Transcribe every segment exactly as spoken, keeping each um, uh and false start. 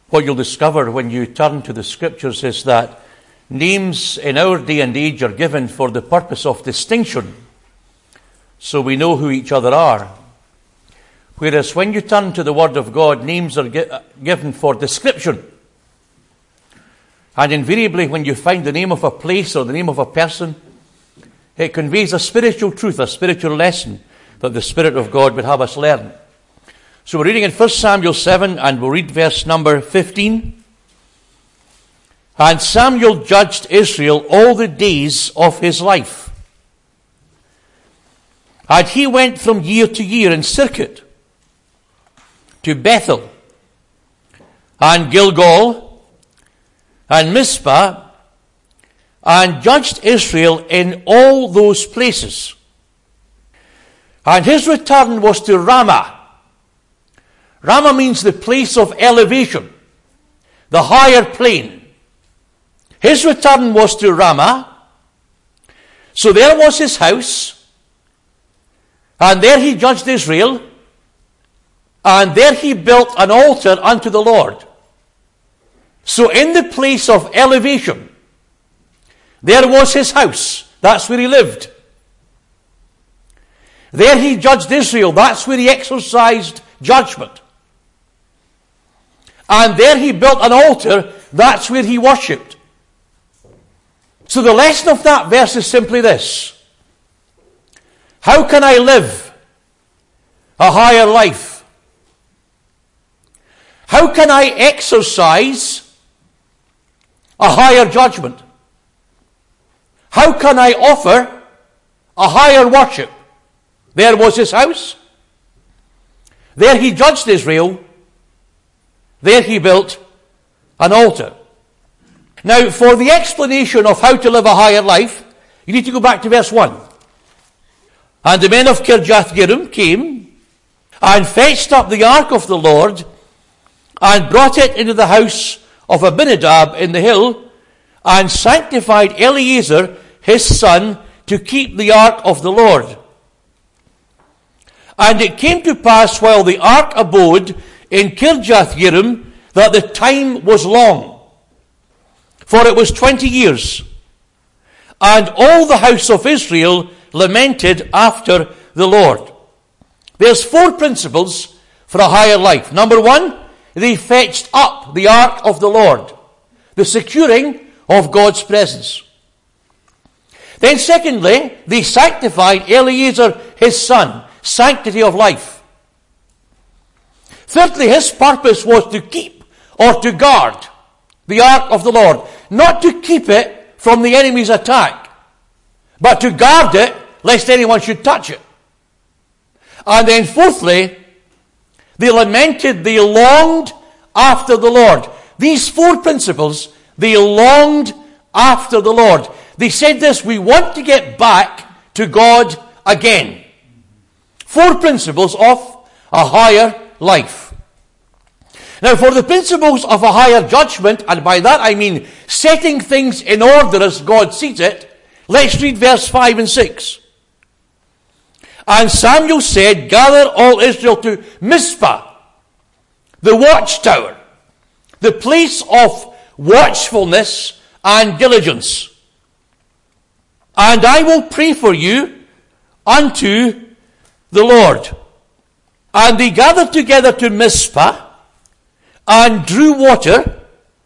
what you'll discover when you turn to the Scriptures is that names in our day and age are given for the purpose of distinction, so we know who each other are. Whereas when you turn to the Word of God, names are gi- given for description. And invariably, when you find the name of a place or the name of a person, it conveys a spiritual truth, a spiritual lesson that the Spirit of God would have us learn. So we're reading in First Samuel seven, and we'll read verse number fifteen. And Samuel judged Israel all the days of his life. And he went from year to year in circuit to Bethel and Gilgal and Mizpah, and judged Israel in all those places. And his return was to Ramah. Ramah means the place of elevation, the higher plane. His return was to Ramah. So there was his house, and there he judged Israel, and there he built an altar unto the Lord. So in the place of elevation, there was his house. That's where he lived. There he judged Israel. That's where he exercised judgment. And there he built an altar. That's where he worshipped. So the lesson of that verse is simply this: how can I live a higher life? How can I exercise a higher judgment? How can I offer a higher worship? There was his house. There he judged Israel. There he built an altar. Now, for the explanation of how to live a higher life, you need to go back to verse one. And the men of Kirjath-Jearim came and fetched up the ark of the Lord and brought it into the house of Abinadab in the hill, and sanctified Eleazar his son to keep the ark of the Lord. And it came to pass while the ark abode in Kirjath-Jearim that the time was long, for it was twenty years. And all the house of Israel lamented after the Lord. There's four principles for a higher life. Number one, they fetched up the ark of the Lord, the securing of God's presence. Then secondly, they sanctified Eleazar his son, sanctity of life. Thirdly, his purpose was to keep or to guard the ark of the Lord. Not to keep it from the enemy's attack, but to guard it lest anyone should touch it. And then fourthly, they lamented, they longed after the Lord. These four principles, they longed after the Lord. They said this: we want to get back to God again. Four principles of a higher life. Now, for the principles of a higher judgment, and by that I mean setting things in order as God sees it, let's read verse five and six. And Samuel said, gather all Israel to Mizpah, the watchtower, the place of watchfulness and diligence. And I will pray for you unto the Lord. And they gathered together to Mizpah, and drew water,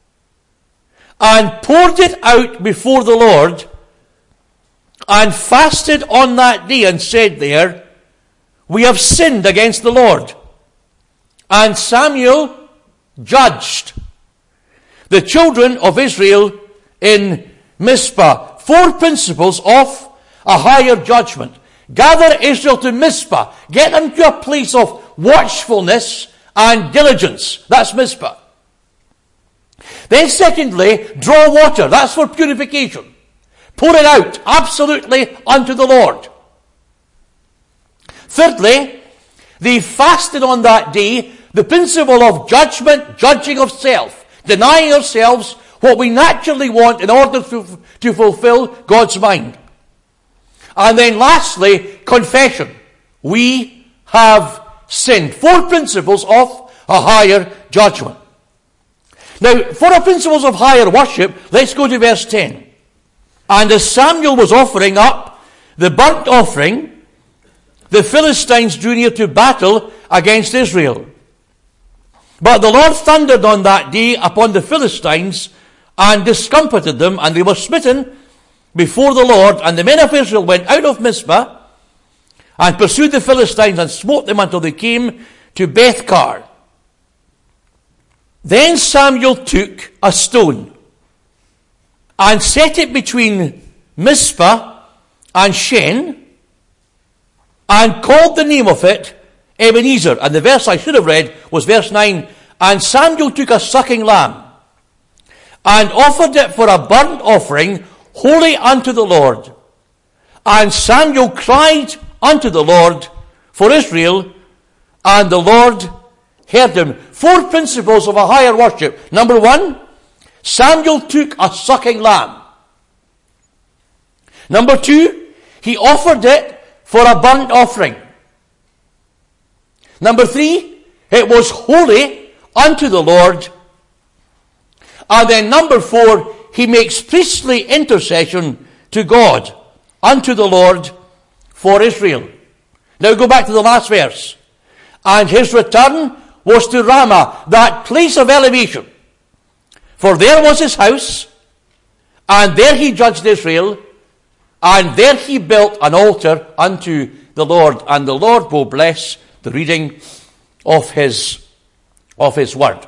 and poured it out before the Lord, and fasted on that day, and said there, we have sinned against the Lord. And Samuel judged the children of Israel in Mizpah. Four principles of a higher judgment. Gather Israel to Mizpah. Get them to a place of watchfulness and diligence. That's Mizpah. Then secondly, draw water. That's for purification. Pour it out absolutely unto the Lord. Thirdly, they fasted on that day, the principle of judgment, judging of self, denying ourselves what we naturally want in order to, to fulfill God's mind. And then lastly, confession. We have sinned. Four principles of a higher judgment. Now, for our principles of higher worship, let's go to verse ten. And as Samuel was offering up the burnt offering, the Philistines drew near to battle against Israel. But the Lord thundered on that day upon the Philistines and discomfited them, and they were smitten before the Lord. And the men of Israel went out of Mizpah and pursued the Philistines and smote them until they came to Bethkar. Then Samuel took a stone and set it between Mizpah and Shen, and called the name of it Ebenezer. And the verse I should have read was verse nine. And Samuel took a sucking lamb and offered it for a burnt offering holy unto the Lord. And Samuel cried unto the Lord for Israel, and the Lord heard him. Four principles of a higher worship. Number one, Samuel took a sucking lamb. Number two, he offered it for a burnt offering. Number three, it was holy unto the Lord. And then number four, he makes priestly intercession to God, unto the Lord for Israel. Now go back to the last verse. And his return was to Ramah, that place of elevation. For there was his house, and there he judged Israel, and there he built an altar unto the Lord. And the Lord will bless the reading of his, of his word.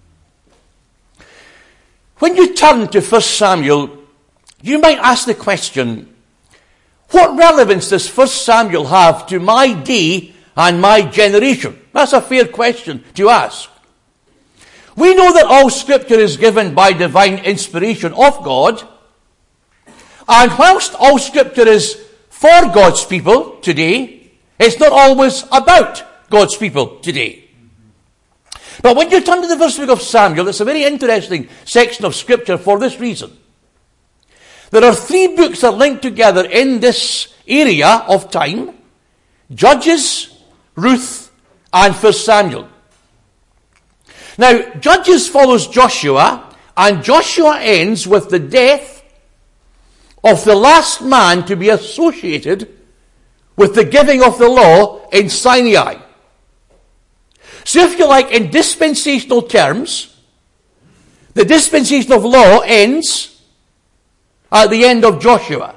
When you turn to First Samuel, you might ask the question, what relevance does First Samuel have to my day and my generation? That's a fair question to ask. We know that all Scripture is given by divine inspiration of God, and whilst all Scripture is for God's people today, it's not always about God's people today. But when you turn to the first book of Samuel, it's a very interesting section of Scripture for this reason. There are three books that link together in this area of time: Judges, Ruth, and First Samuel. Now, Judges follows Joshua, and Joshua ends with the death of the last man to be associated with the giving of the law in Sinai. So if you like, in dispensational terms, the dispensation of law ends at the end of Joshua.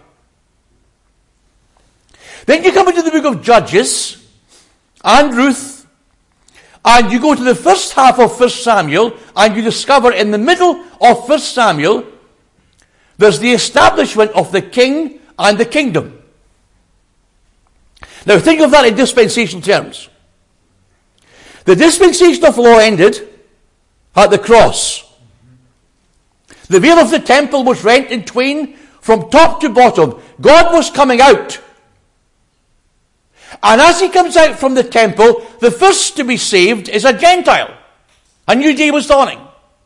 Then you come into the book of Judges and Ruth, and you go to the first half of First Samuel, and you discover in the middle of First Samuel, there's the establishment of the king and the kingdom. Now think of that in dispensational terms. The dispensation of law ended at the cross. The veil of the temple was rent in twain from top to bottom. God was coming out. And as he comes out from the temple, the first to be saved is a Gentile. A new day was dawning.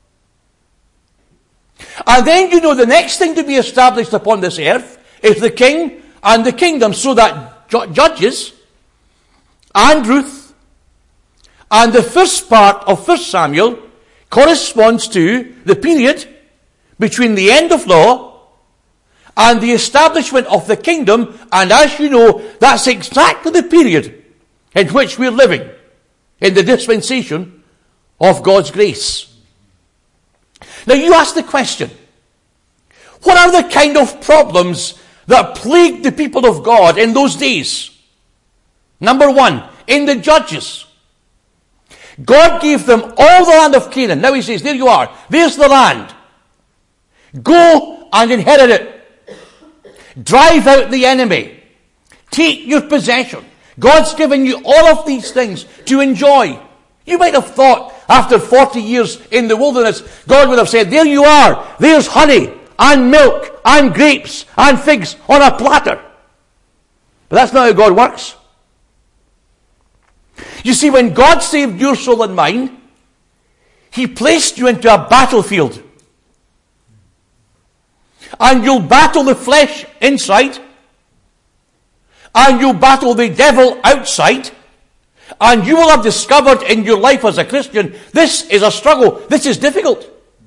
And then you know the next thing to be established upon this earth is the king and the kingdom, so that Judges and Ruth and the first part of First Samuel corresponds to the period between the end of law and the establishment of the kingdom. And as you know, that's exactly the period in which we're living, in the dispensation of God's grace. Now you ask the question, what are the kind of problems that plagued the people of God in those days? Number one, in the Judges, God gave them all the land of Canaan. Now he says, there you are. There's the land. Go and inherit it. Drive out the enemy. Take your possession. God's given you all of these things to enjoy. You might have thought after forty years in the wilderness, God would have said, there you are. There's honey and milk and grapes and figs on a platter. But that's not how God works. You see, when God saved your soul and mine, he placed you into a battlefield. And you'll battle the flesh inside, and you'll battle the devil outside, and you will have discovered in your life as a Christian, this is a struggle, this is difficult.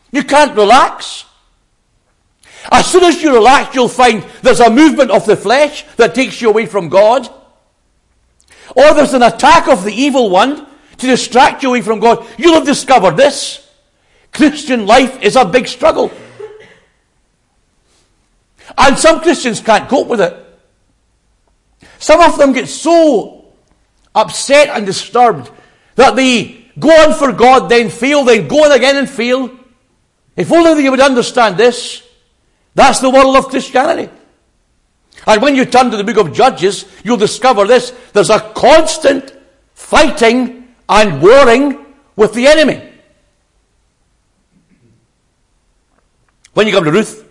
You can't relax. As soon as you relax, you'll find there's a movement of the flesh that takes you away from God. Or there's an attack of the evil one to distract you away from God. You'll have discovered this. Christian life is a big struggle. And some Christians can't cope with it. Some of them get so upset and disturbed that they go on for God, then fail, then go on again and fail. If only they would understand this. That's the world of Christianity. And when you turn to the book of Judges, you'll discover this. There's a constant fighting and warring with the enemy. When you come to Ruth,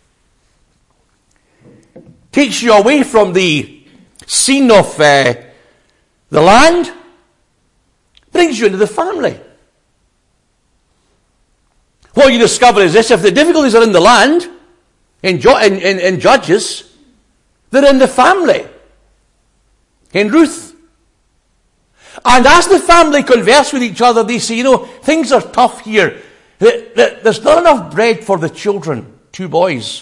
takes you away from the scene of uh, the land, brings you into the family. What you discover is this: if the difficulties are in the land, in, in, in, in Judges, they're in the family, in Ruth. And as the family converse with each other, they say, you know, things are tough here. There's not enough bread for the children, two boys.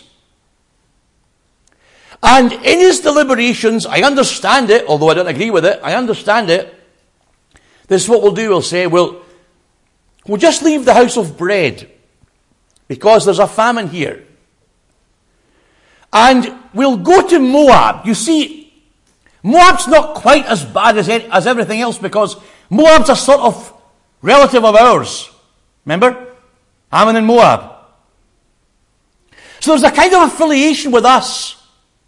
And in his deliberations, I understand it, although I don't agree with it, I understand it. This is what we'll do, we'll say, we'll, we'll just leave the house of bread, because there's a famine here. And we'll go to Moab. You see, Moab's not quite as bad as, as everything else, because Moab's a sort of relative of ours. Remember? Ammon and Moab. So there's a kind of affiliation with us.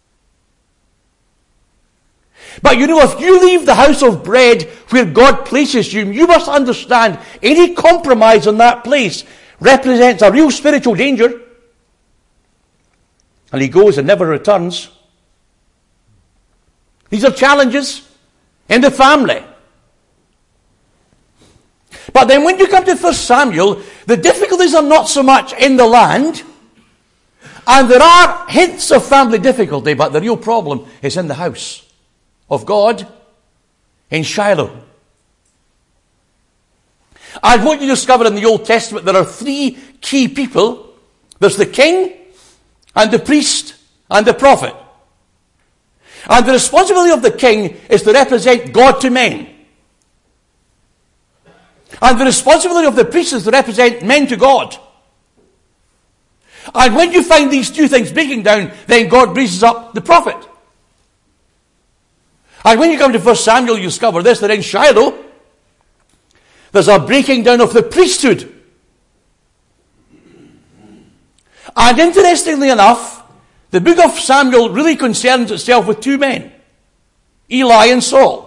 But you know, if you leave the house of bread where God places you, you must understand any compromise in that place represents a real spiritual danger. And he goes and never returns. These are challenges in the family. But then when you come to First Samuel, the difficulties are not so much in the land, and there are hints of family difficulty, but the real problem is in the house of God in Shiloh. And what you discover in the Old Testament, there are three key people. There's the king, and the priest, and the prophet. And the responsibility of the king is to represent God to men. And the responsibility of the priest is to represent men to God. And when you find these two things breaking down, then God raises up the prophet. And when you come to First Samuel, you discover this, that in Shiloh, there's a breaking down of the priesthood. And interestingly enough, the book of Samuel really concerns itself with two men, Eli and Saul.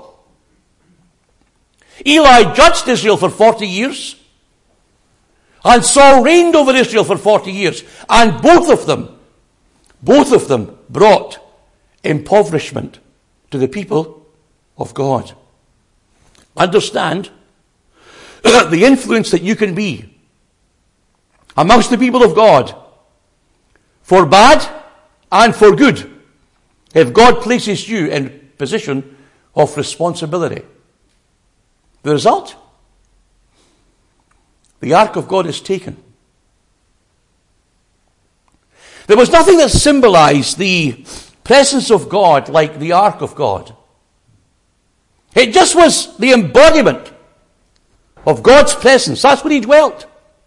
Eli judged Israel for forty years, and Saul reigned over Israel for forty years. And both of them, both of them brought impoverishment to the people of God. Understand the influence that you can be amongst the people of God, for bad and for good, if God places you in position of responsibility. The result? The ark of God is taken. There was nothing that symbolized the presence of God like the ark of God. It just was the embodiment of God's presence. That's where he dwelt.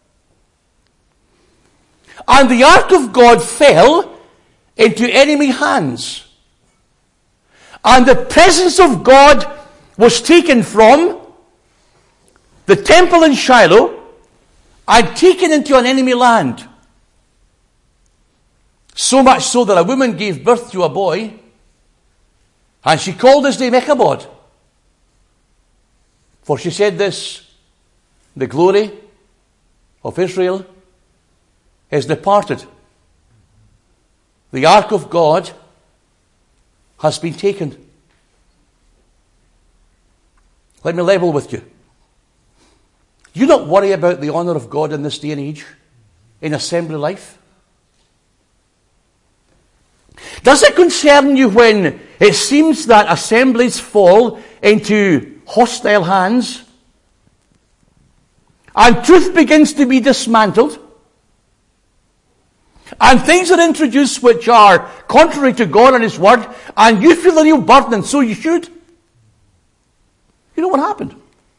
And the ark of God fell into enemy hands. And the presence of God was taken from the temple in Shiloh and taken into an enemy land. So much so that a woman gave birth to a boy, and she called his name Ichabod. For she said this, the glory of Israel is departed. The ark of God has been taken. Let me level with you. You not worry about the honour of God in this day and age, in assembly life? Does it concern you when it seems that assemblies fall into hostile hands and truth begins to be dismantled? and things are introduced which are contrary to God and His Word, and you feel a real burden, and so you should. You know what happened?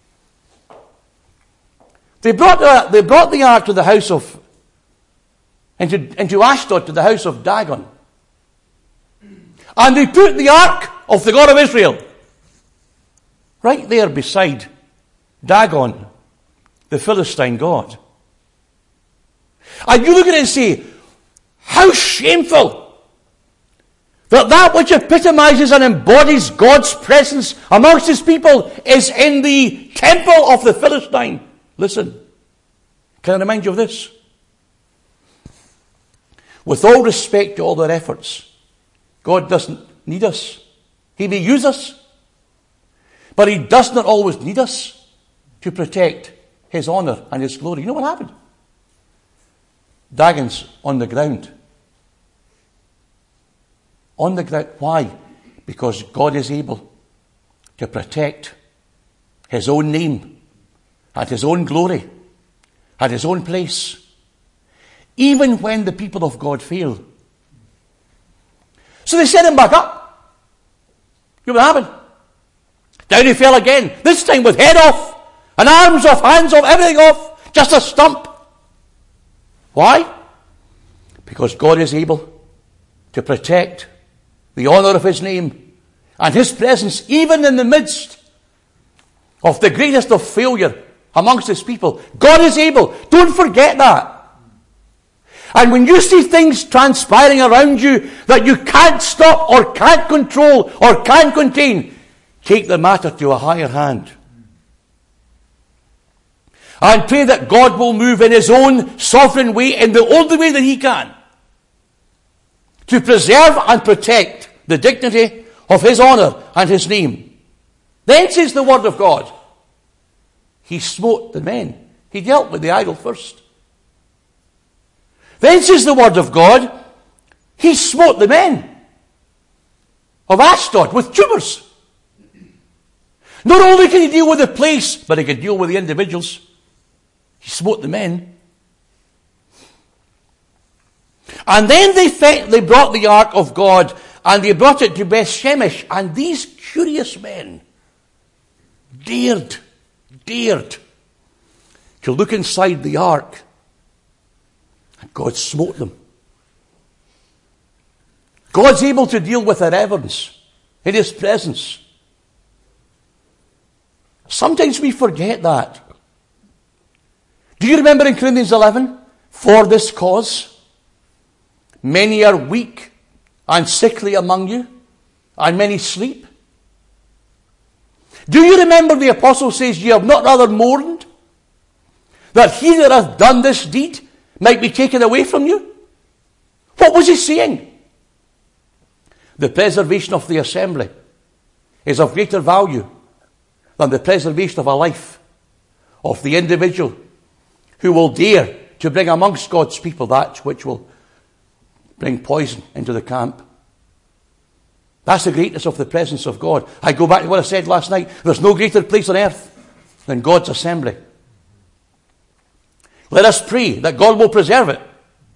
They brought the, they brought the ark to the house of, into, into Ashdod, to the house of Dagon. And they put the ark of the God of Israel right there beside Dagon, the Philistine god. And you look at it and say, how shameful that that which epitomizes and embodies God's presence amongst His people is in the temple of the Philistine. Listen, can I remind you of this? With all respect to all their efforts, God doesn't need us. He may use us, but He does not always need us to protect His honor and His glory. You know what happened? Dagon's on the ground. On the ground. Why? Because God is able to protect His own name and His own glory and His own place, even when the people of God fail. So they set him back up. You know what happened? Down he fell again, this time with head off, and arms off, hands off, everything off, just a stump. Why? Because God is able to protect the honor of His name and His presence, even in the midst of the greatest of failure amongst His people. God is able. Don't forget that. And when you see things transpiring around you that you can't stop or can't control or can't contain, take the matter to a higher hand. And pray that God will move in His own sovereign way, in the only way that He can, to preserve and protect the dignity of His honor and His name. Then says the Word of God, He smote the men. He dealt with the idol first. Then says the Word of God, He smote the men of Ashdod with tumors. Not only can He deal with the place, but He can deal with the individuals. He smote the men. And then they fe- they brought the ark of God, and they brought it to Beth Shemesh. And these curious men dared, dared to look inside the ark. And God smote them. God's able to deal with irreverence in His presence. Sometimes we forget that. Do you remember in Corinthians eleven? For this cause, many are weak and sickly among you, and many sleep. Do you remember the apostle says, ye have not rather mourned that he that hath done this deed might be taken away from you? What was he saying? The preservation of the assembly is of greater value than the preservation of a life of the individual who will dare to bring amongst God's people that which will bring poison into the camp. That's the greatness of the presence of God. I go back to what I said last night. There's no greater place on earth than God's assembly. Let us pray that God will preserve it.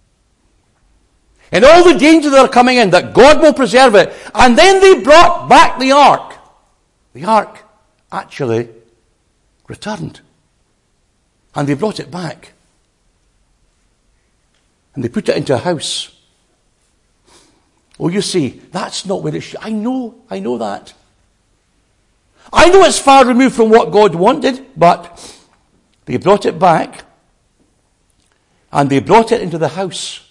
And all the dangers that are coming in, that God will preserve it. And then they brought back the ark. The ark actually returned. And they brought it back. And they put it into a house. Oh, you see, that's not where it should. I know, I know that. I know it's far removed from what God wanted, but they brought it back. And they brought it into the house.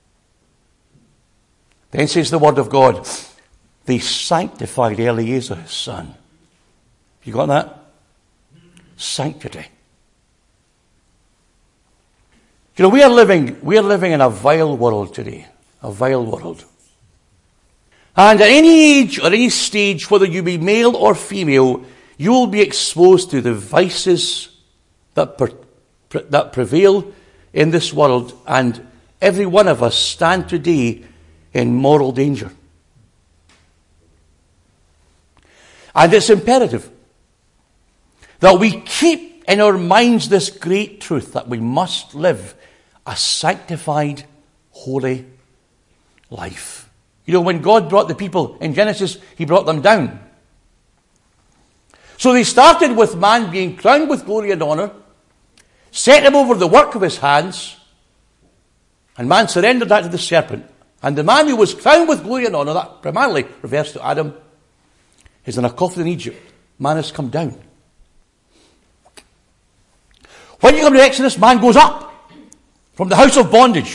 Then says the Word of God, they sanctified Eleazar his son. You got that? Sanctity. You know, we are living, we are living in a vile world today. A vile world. And at any age or any stage, whether you be male or female, you will be exposed to the vices that, per, pre, that prevail in this world. And every one of us stand today in moral danger. And it's imperative that we keep in our minds this great truth that we must live a sanctified, holy life. You know, when God brought the people in Genesis, he brought them down. So they started with man being crowned with glory and honour, set him over the work of his hands, and man surrendered that to the serpent. And the man who was crowned with glory and honour, that primarily refers to Adam, is in a coffin in Egypt. Man has come down. When you come to Exodus, man goes up from the house of bondage.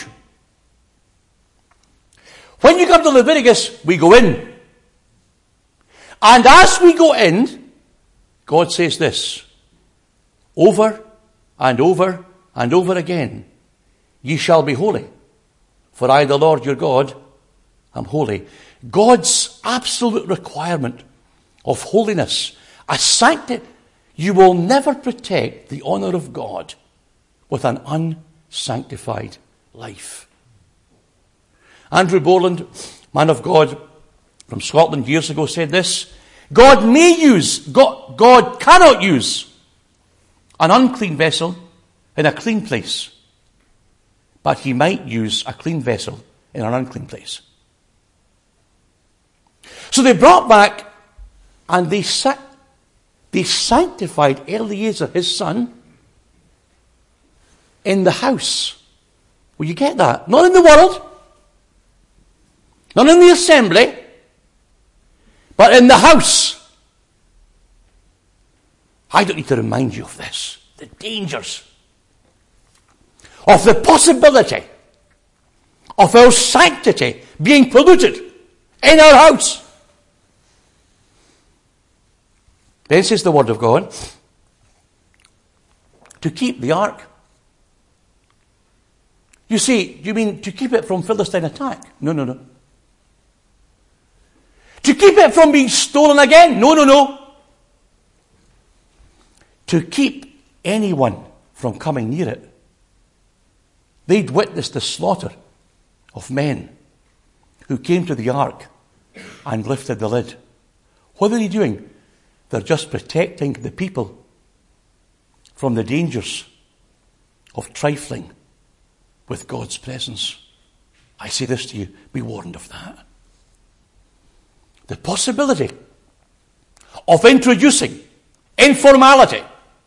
When you come to Leviticus, we go in. And as we go in, God says this, over and over and over again, ye shall be holy, for I, the Lord your God, am holy. God's absolute requirement of holiness, a sanctity. You will never protect the honour of God with an unsanctified life. Andrew Borland, man of God from Scotland years ago, said this, God may use, God, God cannot use an unclean vessel in a clean place, but he might use a clean vessel in an unclean place. So they brought back and they, sa- they sanctified Eliezer, his son, in the house. Will you get that? Not in the world, not in the assembly, but in the house. I don't need to remind you of this. The dangers of the possibility of our sanctity being polluted in our house. Then says the word of God, to keep the ark. You see, do you mean to keep it from Philistine attack? No, no, no. To keep it from being stolen again? No, no, no. To keep anyone from coming near it. They'd witnessed the slaughter of men who came to the ark and lifted the lid. What are they doing? They're just protecting the people from the dangers of trifling with God's presence. I say this to you, be warned of that. The possibility of introducing informality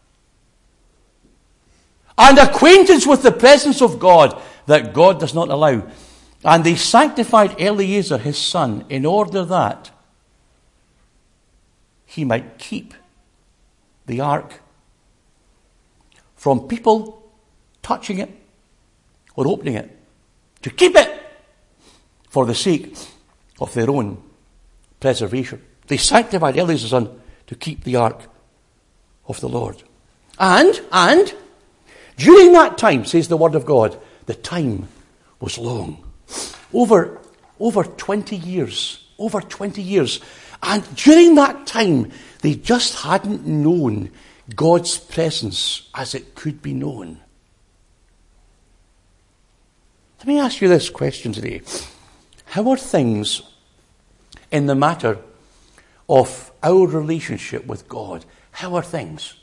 and acquaintance with the presence of God that God does not allow. And they sanctified Eliezer, his son, in order that he might keep the ark from people touching it or opening it. To keep it for the sake of their own preservation. They sanctified Eliezer's son to keep the ark of the Lord. And, and, during that time, says the word of God, the time was long. Over, over twenty years. Over twenty years. And during that time, they just hadn't known God's presence as it could be known. Let me ask you this question today. How are things in the matter of our relationship with God? How are things?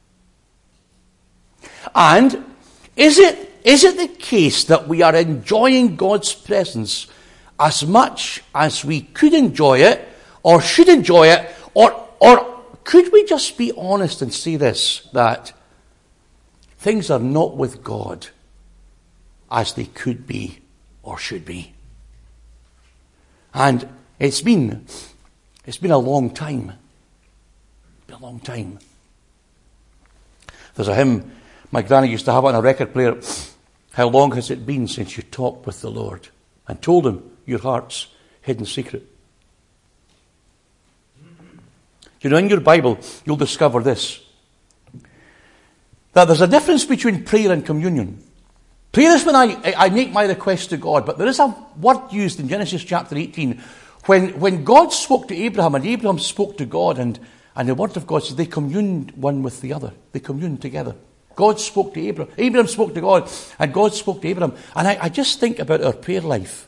And is it, is it the case that we are enjoying God's presence as much as we could enjoy it, or should enjoy it, or, or could we just be honest and say this, that things are not with God as they could be or should be? And it's been, it's been a long time. It's been a long time. There's a hymn my granny used to have on a record player. How long has it been since you talked with the Lord and told him your heart's hidden secret? You know, in your Bible, you'll discover this. That there's a difference between prayer and communion. Prayer is when I, I make my request to God, but there is a word used in Genesis chapter eighteen when, when God spoke to Abraham and Abraham spoke to God, and, and the word of God says they communed one with the other. They communed together. God spoke to Abraham. Abraham spoke to God, and God spoke to Abraham. And I, I just think about our prayer life.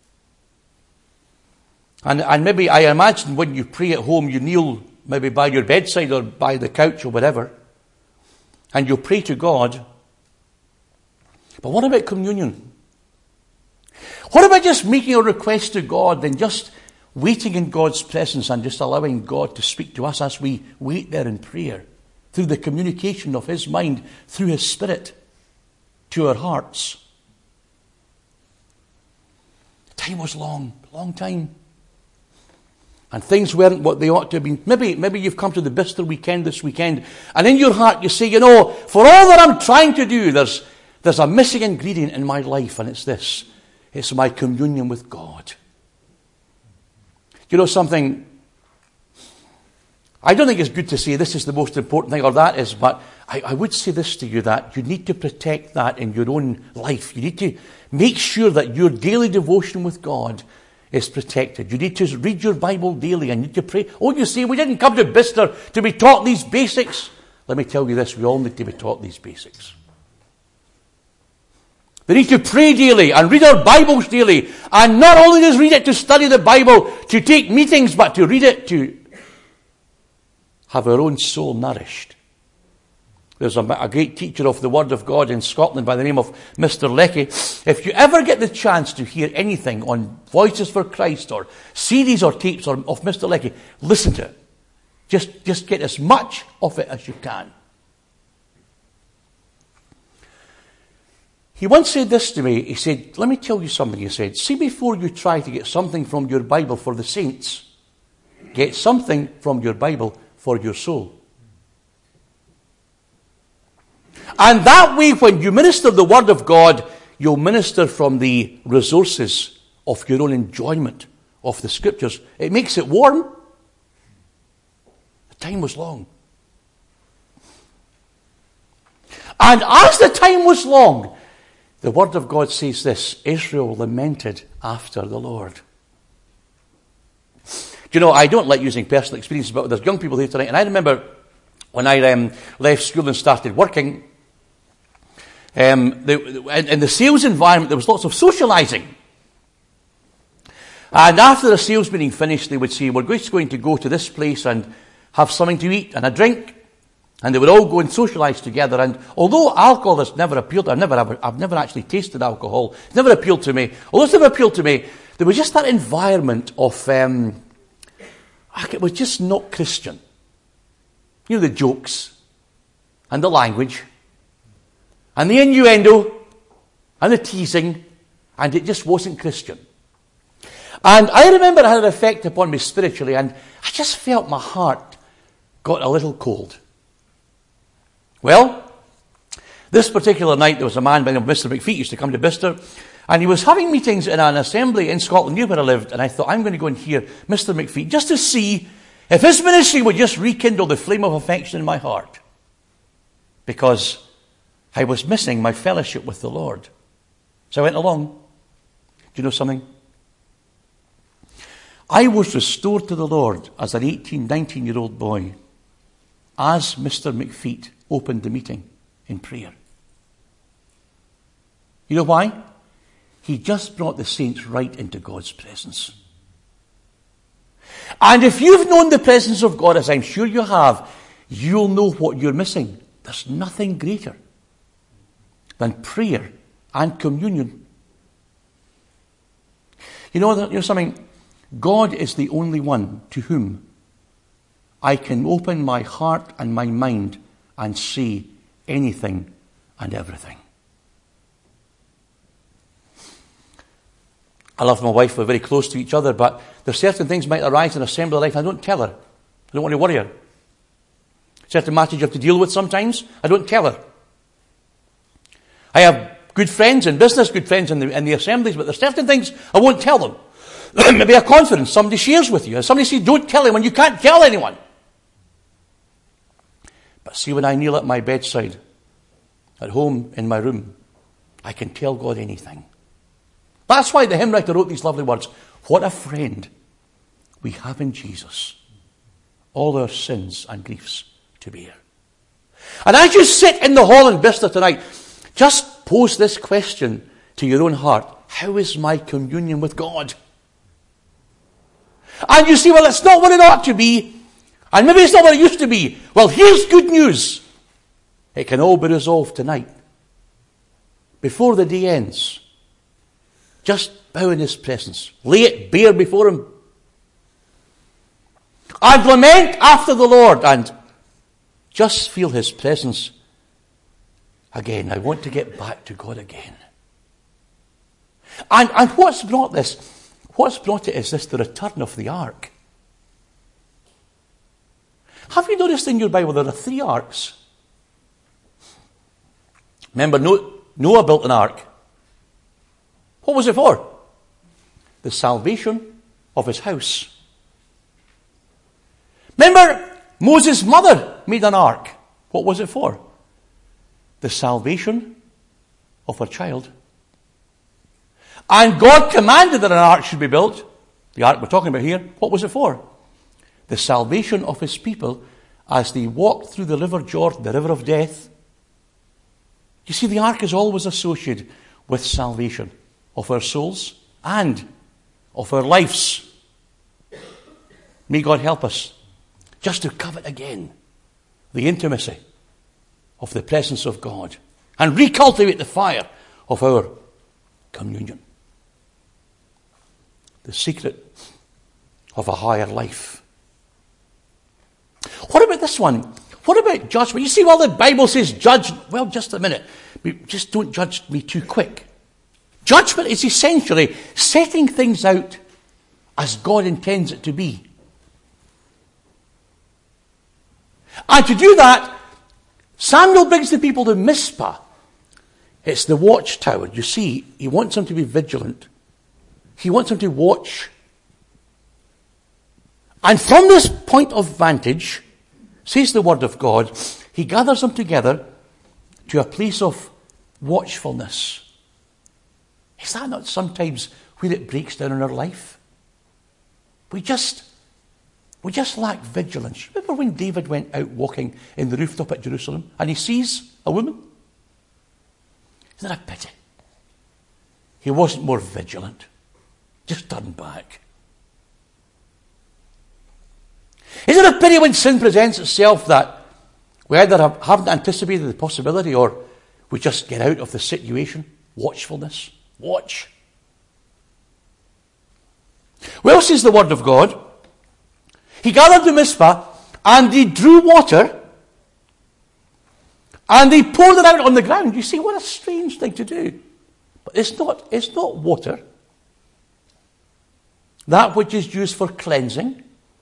And, and maybe I imagine when you pray at home, you kneel maybe by your bedside or by the couch or whatever, and you pray to God. But what about communion? What about just making a request to God and just waiting in God's presence and just allowing God to speak to us as we wait there in prayer through the communication of His mind, through His Spirit to our hearts? Time was long, long time. And things weren't what they ought to have been. Maybe, maybe you've come to the Bicester weekend this weekend, and in your heart you say, you know, for all that I'm trying to do, there's, there's a missing ingredient in my life, and it's this. It's my communion with God. You know something? I don't think it's good to say this is the most important thing or that is, but I, I would say this to you, that you need to protect that in your own life. You need to make sure that your daily devotion with God is protected. You need to read your Bible daily and you need to pray. Oh, you say, we didn't come to Bicester to be taught these basics. Let me tell you this, we all need to be taught these basics. We need to pray daily and read our Bibles daily. And not only just read it to study the Bible, to take meetings, but to read it to have our own soul nourished. There's a, a great teacher of the Word of God in Scotland by the name of Mister Leckie. If you ever get the chance to hear anything on Voices for Christ or C Ds or tapes or, of Mister Leckie, listen to it. Just, just get as much of it as you can. He once said this to me. He said, let me tell you something, he said. See, before you try to get something from your Bible for the saints, get something from your Bible for your soul. And that way, when you minister the Word of God, you'll minister from the resources of your own enjoyment of the Scriptures. It makes it warm. The time was long. And as the time was long, the Word of God says this: Israel lamented after the Lord. Do you know, I don't like using personal experiences, but there's young people here tonight, and I remember when I um, left school and started working, um, the, in, in the sales environment, there was lots of socialising. And after the sales meeting finished, they would say, we're just going to go to this place and have something to eat and a drink. And they would all go and socialise together. And although alcohol has never appealed, I've never, ever, I've never actually tasted alcohol. It's never appealed to me. Although it's never appealed to me, there was just that environment of, um, it was just not Christian. You know, the jokes and the language and the innuendo and the teasing, and it just wasn't Christian. And I remember it had an effect upon me spiritually, and I just felt my heart got a little cold. Well, this particular night there was a man by the name of Mister McPhee used to come to Bicester, and he was having meetings in an assembly in Scotland near where I lived, and I thought, I'm going to go and hear Mister McPhee just to see if his ministry would just rekindle the flame of affection in my heart, because I was missing my fellowship with the Lord. So I went along. Do you know something? I was restored to the Lord as an eighteen, nineteen-year-old boy as Mister McPhee opened the meeting in prayer. You know why? He just brought the saints right into God's presence. And if you've known the presence of God, as I'm sure you have, you'll know what you're missing. There's nothing greater than prayer and communion. You know, you know something? God is the only one to whom I can open my heart and my mind and say anything and everything. I love my wife. We're very close to each other, but there's certain things might arise in assembly life. I don't tell her. I don't want to worry her. Certain matters you have to deal with sometimes. I don't tell her. I have good friends in business, good friends in the, in the assemblies, but there's certain things I won't tell them. Maybe a conference somebody shares with you, and somebody says, don't tell anyone. You can't tell anyone. But see, when I kneel at my bedside, at home in my room, I can tell God anything. That's why the hymn writer wrote these lovely words. What a friend we have in Jesus, all our sins and griefs to bear. And as you sit in the hall in Bicester tonight, just pose this question to your own heart. How is my communion with God? And you say, well, it's not what it ought to be. And maybe it's not what it used to be. Well, here's good news. It can all be resolved tonight. Before the day ends. Just bow in his presence. Lay it bare before him. And lament after the Lord. And just feel his presence again. I want to get back to God again. And, and what's brought this? What's brought it is this, the return of the ark. Have you noticed in your Bible there are three arks? Remember, Noah built an ark. What was it for? The salvation of his house. Remember, Moses' mother made an ark. What was it for? The salvation of her child. And God commanded that an ark should be built. The ark we're talking about here. What was it for? The salvation of his people as they walked through the river Jordan, the river of death. You see, the ark is always associated with salvation of our souls and of our lives. May God help us just to covet again the intimacy of the presence of God and recultivate the fire of our communion. The secret of a higher life. What about this one? What about judgment? You see, while the Bible says judge, well, just a minute. Just don't judge me too quick. Judgment is essentially setting things out as God intends it to be. And to do that, Samuel brings the people to Mizpah. It's the watchtower. You see, he wants them to be vigilant. He wants them to watch. And from this point of vantage, says the word of God, he gathers them together to a place of watchfulness. Is that not sometimes where it breaks down in our life? We just, we just lack vigilance. Remember when David went out walking in the rooftop at Jerusalem and he sees a woman? Isn't that a pity? He wasn't more vigilant. Just turned back. Is it a pity when sin presents itself that we either have, haven't anticipated the possibility or we just get out of the situation? Watchfulness. Watch. Well, says the word of God, he gathered to Mizpah and he drew water and he poured it out on the ground. You see, what a strange thing to do. But it's not, it's not water. That which is used for cleansing.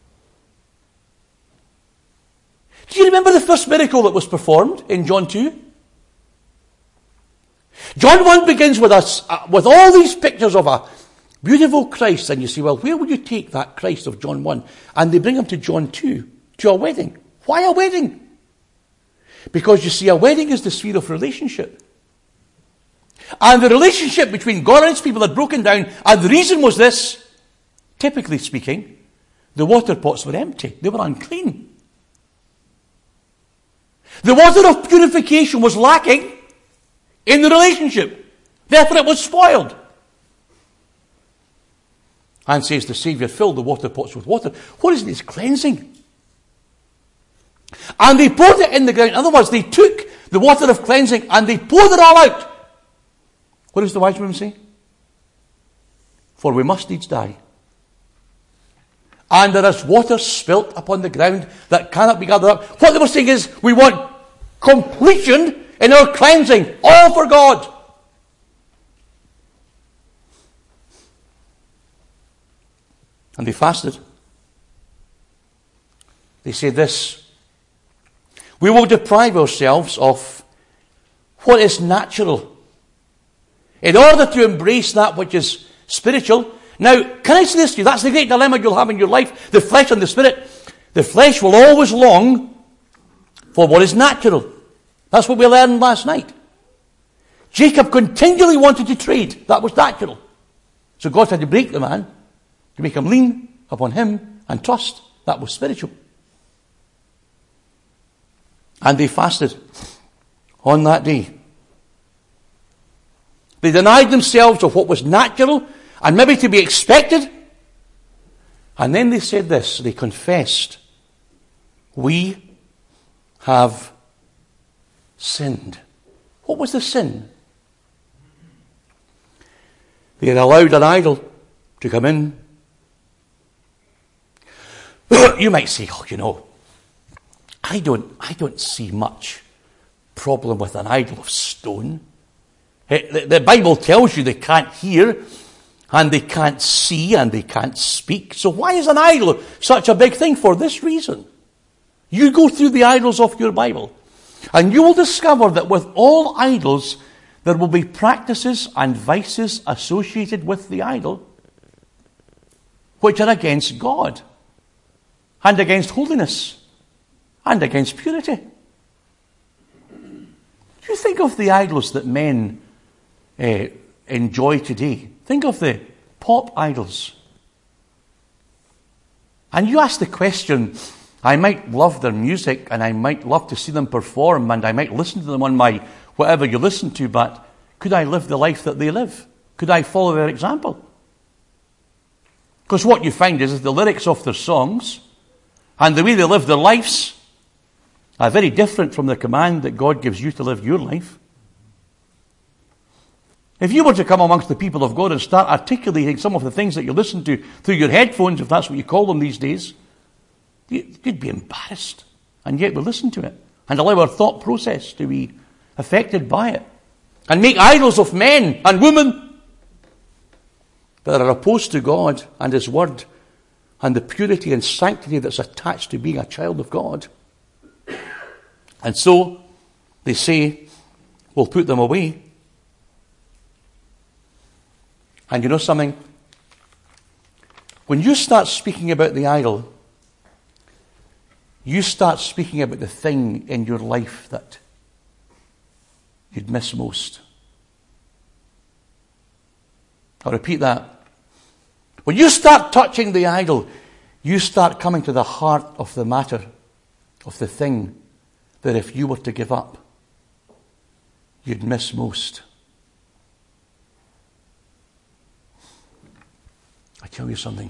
Do you remember the first miracle that was performed in John two? John one begins with us uh, with all these pictures of a beautiful Christ, and you say, well, where would you take that Christ of John one? And they bring him to John two, to a wedding. Why a wedding? Because you see, a wedding is the sphere of relationship. And the relationship between God and his people had broken down, and the reason was this. Typically speaking, the water pots were empty. They were unclean. The water of purification was lacking in the relationship. Therefore it was spoiled. And says the Saviour filled the water pots with water. What is it? It's cleansing. And they poured it in the ground. In other words, they took the water of cleansing and they poured it all out. What does the wise woman say? For we must needs die. And there is water spilt upon the ground that cannot be gathered up. What they were saying is, we want completion in our cleansing, all for God. And they fasted. They said this, we will deprive ourselves of what is natural in order to embrace that which is spiritual. Now, can I say this to you? That's the great dilemma you'll have in your life. The flesh and the spirit. The flesh will always long for what is natural. That's what we learned last night. Jacob continually wanted to trade. That was natural. So God had to break the man to make him lean upon him and trust. That was spiritual. And they fasted on that day. They denied themselves of what was natural and maybe to be expected. And then they said this, they confessed, we have sinned. What was the sin? They allowed an idol to come in. You might say, oh, you know, I don't, I don't see much problem with an idol of stone. The, the Bible tells you they can't hear, and they can't see, and they can't speak. So why is an idol such a big thing? For this reason. You go through the idols of your Bible, and you will discover that with all idols, there will be practices and vices associated with the idol, which are against God, and against holiness, and against purity. You think of the idols that men uh, enjoy today. Think of the pop idols. And you ask the question, I might love their music, and I might love to see them perform, and I might listen to them on my whatever you listen to, but could I live the life that they live? Could I follow their example? Because what you find is that the lyrics of their songs and the way they live their lives are very different from the command that God gives you to live your life. If you were to come amongst the people of God and start articulating some of the things that you listen to through your headphones, if that's what you call them these days, you'd be embarrassed. And yet we listen to it and allow our thought process to be affected by it. And make idols of men and women that are opposed to God and His Word and the purity and sanctity that's attached to being a child of God. And so they say, we'll put them away. And you know something? When you start speaking about the idol, you start speaking about the thing in your life that you'd miss most. I'll repeat that. When you start touching the idol, you start coming to the heart of the matter, of the thing that if you were to give up, you'd miss most. I tell you something.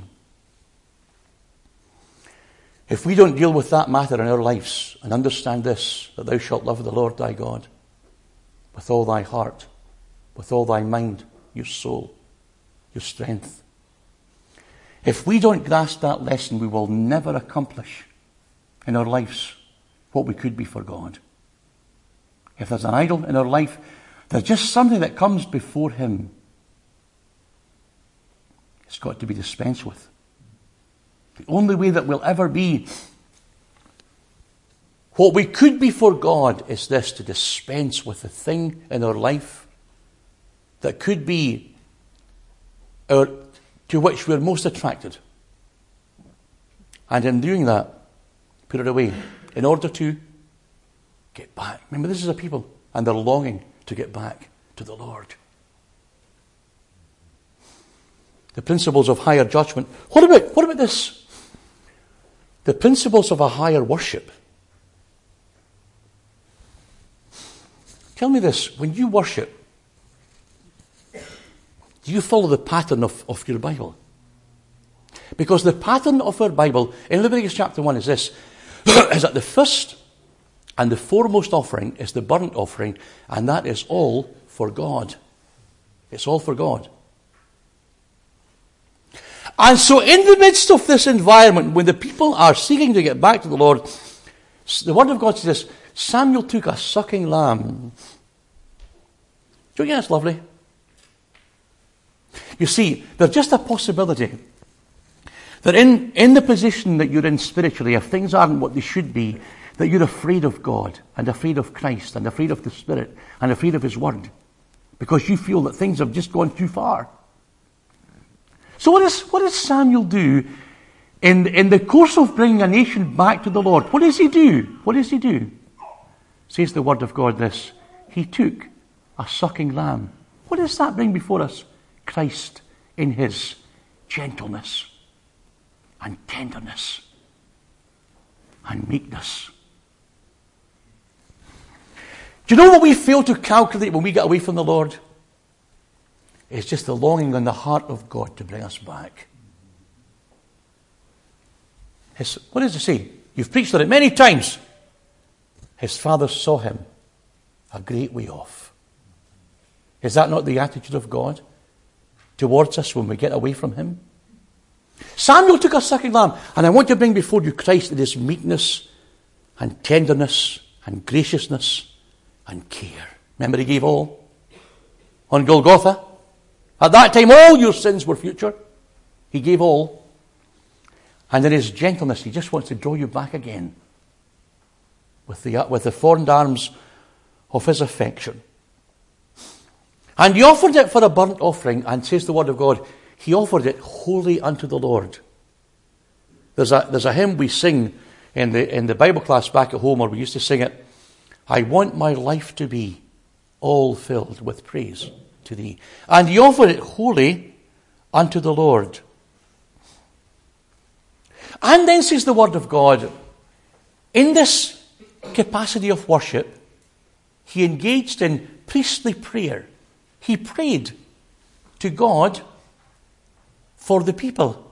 If we don't deal with that matter in our lives and understand this, that thou shalt love the Lord thy God with all thy heart, with all thy mind, your soul, your strength. If we don't grasp that lesson, we will never accomplish in our lives what we could be for God. If there's an idol in our life, there's just something that comes before Him. It's got to be dispensed with. The only way that we'll ever be what we could be for God is this, to dispense with the thing in our life that could be our, to which we're most attracted. And in doing that, put it away in order to get back. Remember, this is a people, and they're longing to get back to the Lord. The principles of higher judgment. What about, what about this? The principles of a higher worship. Tell me this, when you worship, do you follow the pattern of, of your Bible? Because the pattern of our Bible in Leviticus chapter one is this, is that the first and the foremost offering is the burnt offering, and that is all for God. It's all for God. And so in the midst of this environment, when the people are seeking to get back to the Lord, the Word of God says, Samuel took a sucking lamb. Don't you think that's lovely? You see, there's just a possibility that in, in the position that you're in spiritually, if things aren't what they should be, that you're afraid of God and afraid of Christ and afraid of the Spirit and afraid of His Word because you feel that things have just gone too far. So what does, what does Samuel do in, in the course of bringing a nation back to the Lord? What does he do? What does he do? Says the Word of God this, he took a sucking lamb. What does that bring before us? Christ in His gentleness and tenderness and meekness. Do you know what we fail to calculate when we get away from the Lord? It's just the longing on the heart of God to bring us back. His, what does it say? You've preached on it many times. His father saw him a great way off. Is that not the attitude of God? towards us when we get away from him. Samuel took a sucking lamb, and I want to bring before you Christ in his meekness and tenderness and graciousness and care. Remember, he gave all on Golgotha. At that time, all your sins were future. He gave all. And in his gentleness, he just wants to draw you back again with the, with the fond arms of his affection. And he offered it for a burnt offering, and says the word of God, he offered it wholly unto the Lord. There's a, there's a hymn we sing in the, in the Bible class back at home, or we used to sing it, I want my life to be all filled with praise to thee. And he offered it wholly unto the Lord. And then says the word of God, in this capacity of worship, he engaged in priestly prayer. He prayed to God for the people.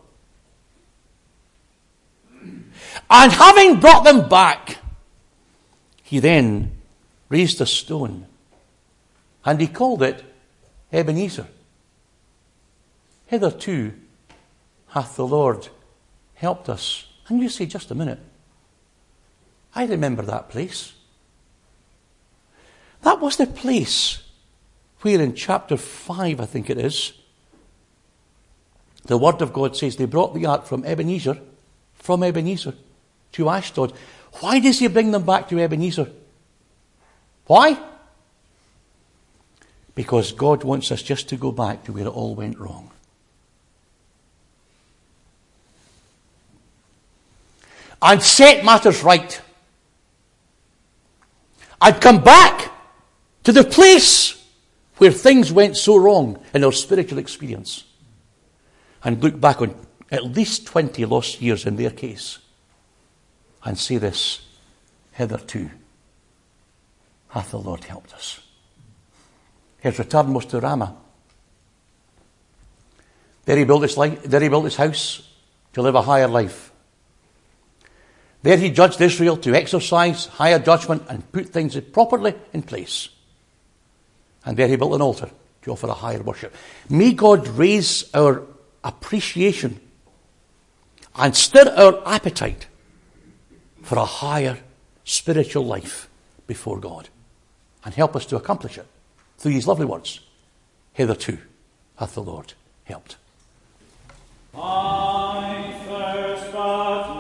And having brought them back, he then raised a stone, and he called it Ebenezer. Hitherto hath the Lord helped us. And you say, just a minute, I remember that place. That was the place where in chapter five, I think it is, the word of God says they brought the ark from Ebenezer, from Ebenezer to Ashdod. Why does he bring them back to Ebenezer? Why? Because God wants us just to go back to where it all went wrong. And set matters right. I'd come back to the place where things went so wrong in our spiritual experience, and look back on at least twenty lost years in their case, and say this, hitherto hath the Lord helped us. His return was to Ramah. There he built his life, there he built his house to live a higher life. There he judged Israel to exercise higher judgment and put things properly in place. And there he built an altar to offer a higher worship. May God raise our appreciation and stir our appetite for a higher spiritual life before God, and help us to accomplish it through these lovely words. Hitherto hath the Lord helped. I thirst but